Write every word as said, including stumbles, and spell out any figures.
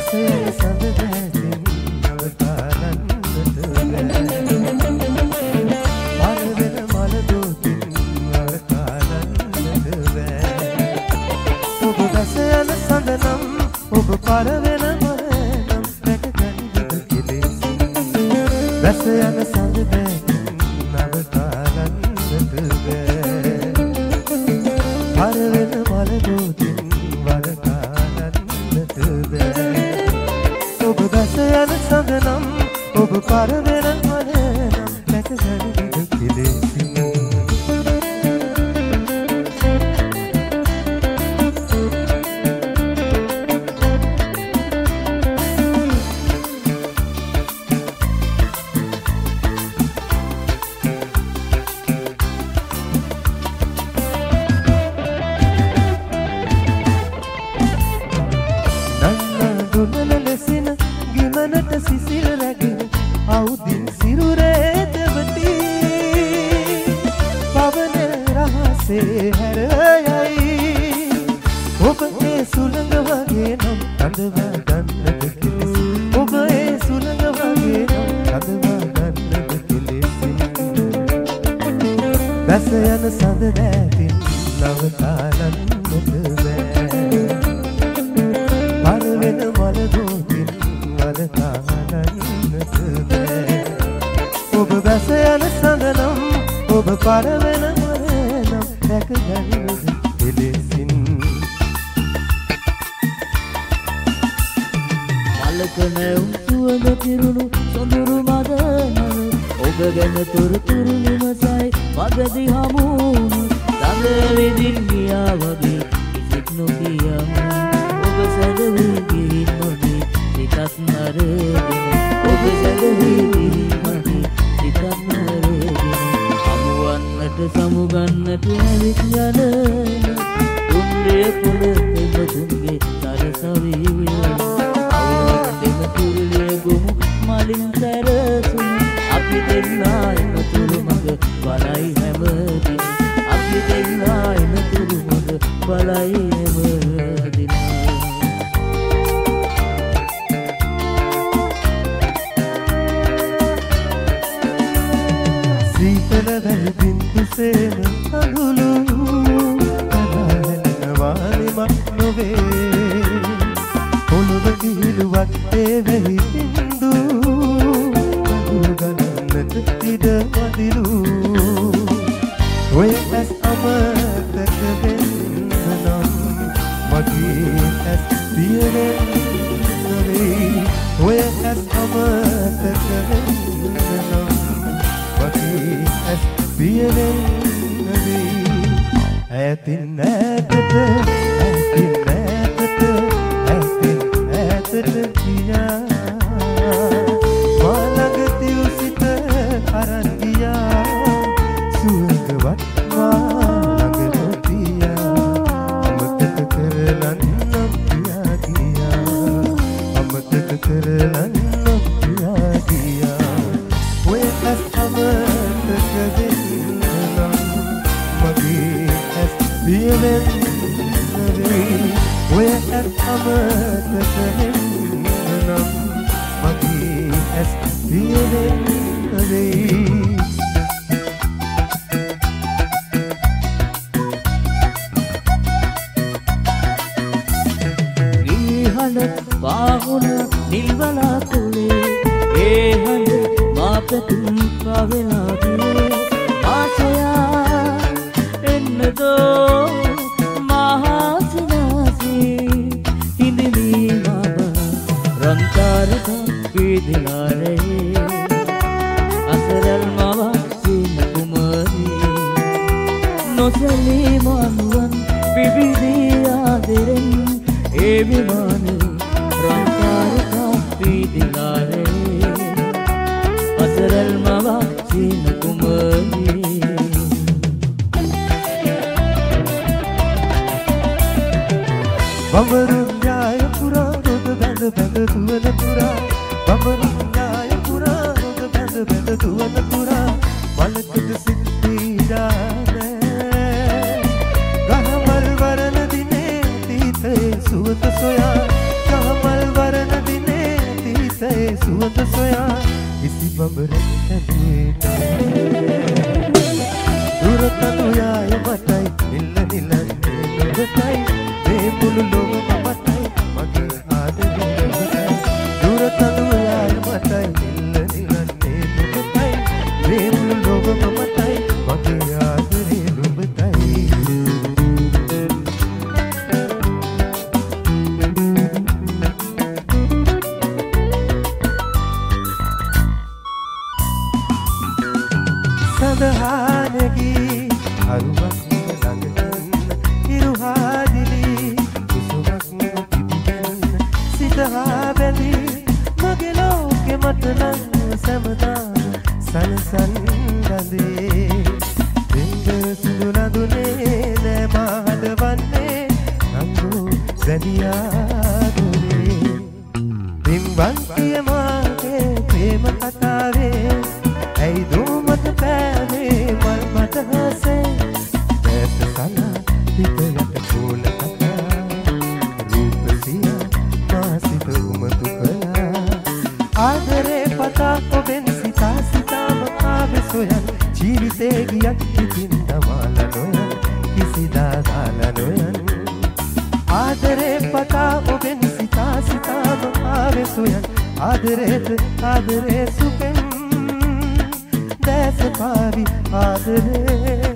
බැසයන සඳ දැසින් නවතාලන්නට පරවෙන මල දෝතින් නවතාලන්නට බෑ ඔබ බැසයන සඳ නම් ඔබ පරවෙන මල නම් දැකගනිද කෙලෙසින් බැසයන සඳ දැසින් නවතාලන්නට බෑ පරවෙන මල දෝතින් ඔබ බැස යන සඳ නම් ඔබ පරවෙන මල නම් දැකගනිද කෙලෙසින් ගිමනට සිසිල් රැගෙන අවුදින් සිරුරේ දෙවති පවන රහසේ හැරයයි ඔබ ඒ සුළඟ වගේ නම් කඳවා ගන්නද කෙලෙසි ඔබ ඒ සුළඟ වගේ නම් කඳවා ගන්නද කෙලෙසි බැස යන සඳ දැතින් නවතාලන්නට බෑ පරවෙන මල දෝතින් ඔබ බැස යන සඳ නම් ඔබ පරවෙන මල නම් දැකගනිද කෙලෙසින් මලක නැවුම් සුවඳ පිරුණු සොඳුරු මද නම ඔබ ගැන තොරතුරු විමසයි මගදී හමුවුණු සඳ විදින් ගියා වගේ කිසිත් නොකියා ඔබ සැදවී ගිහින් නොදී සිතත් නරගෙන ඔබ සැදවී ගිහින් නොදී සිතත් නරගෙන හමුවන්නට සමුගන්නට ඇවිත් යන තුන්දේ පොළොව දෙබතුන්ගේ සරසවි අවුරුද්දෙම තුරුලේ ගොමු මලින් සැරසුම් අපි දෙන්නා එම තුරු මඟ බලයි හැමදින අපි දෙන්නා එම තුරු මඟ බලයි හැමදින සීතල වැල් බින්දුසේම අඳුළු කලාවෙනවානිමක් නොවේ පොළොව කිහිලුවක් ඒ වෙහි බින්දු අඳුළු ගලන්නට ඉඩ මදිලු ඔය ඇස් අමතක වෙන්න නම් මගේ ඇස් පියවෙන්න වේ ඔය ඇස් අමතක වෙන්න නම් මගේ ඇස් පියවෙන්න වේ ඈතින් ඈතට ඈතින් ඈතට ඈතින් ඈතට ගියා මලඟ තිව් සිත අරන් ගියා සුවඳවත් මලඟ නොතියා අමතක කරලන්නම් කියා ගියා අමතක කරලන්නම් කියා ගියා ඔය ඇස් අමතක වෙන්න නම් මගේ ඇස් පියවෙන්න වේ ඔය ඇස් අමතක වෙන්න නම් මගේ ඇස් පියවෙන්න වේ පාහුන නිල්වලා කුලේ ඒ හඳ මා පැතුම් පවෙලා දිවේ ආසයා එන්නදෝ මහසිනාසී හිඳිලී මබ රන්තරක පීදිලාරේ අසරල් මව සින කුමරී නොසලී මනුවන් විවිධී ආදරෙන් ඒ විමාන රන්තරක පීදිලාරේ අසරල් මව සින කුමරී බඹරු ඥාය පුරා රොද බැඳ බැඳ දුවන පුරා බඹරු ඥාය පුරා රොද බැඳ බැඳ දුවන පුරා මලකට සිත් පීඩානේ ගහමල් වරණ දිනේ අතීතයේ සුවත සොයා ගහමල් වරණ නුඹටයි මේ මුළු ලෝකම මටයි මගේ ආදරේ නුඹටයි දුර තනුවලාය මටයි නිල්ල නිලන්නේ නුඹටයි මේ මුළු ලෝකම මටයි මගේ ආදරේ නුඹටයි සඳහානගී අරුවක් ළඟින් ඉරුහාදිලි කුසුමක් පිටින් සිතහා බැඳි මගේ ලෝකෙ මට නම් සමදා සනසන් ගඳේ දෙන්න සුදුනදුනේ නෑ මහදවන්නේ නංගු සැදියාදුනේ බිම්බන් කිය මාගේ ප්‍රේම කතාවේ ඇයි දුමත පෑවේ මල් මත හසේ දැස කලා හිතයට පෝල කතා රූපසිය මාසිත උමතු කලා ආදරේ පතා ඔබෙන් සිතා සිතාම ආවෙ සොයන් ජීවිතේ ගියක් ඉතින් දමාල නොයන් කිසිදා දාලා නොයන් ආදරේ පතා ඔබෙන් සිතා සිතාම ආවෙ සොයන් ආදරේට ආදරේ සුපෙන් දැස පාවි ආදරේ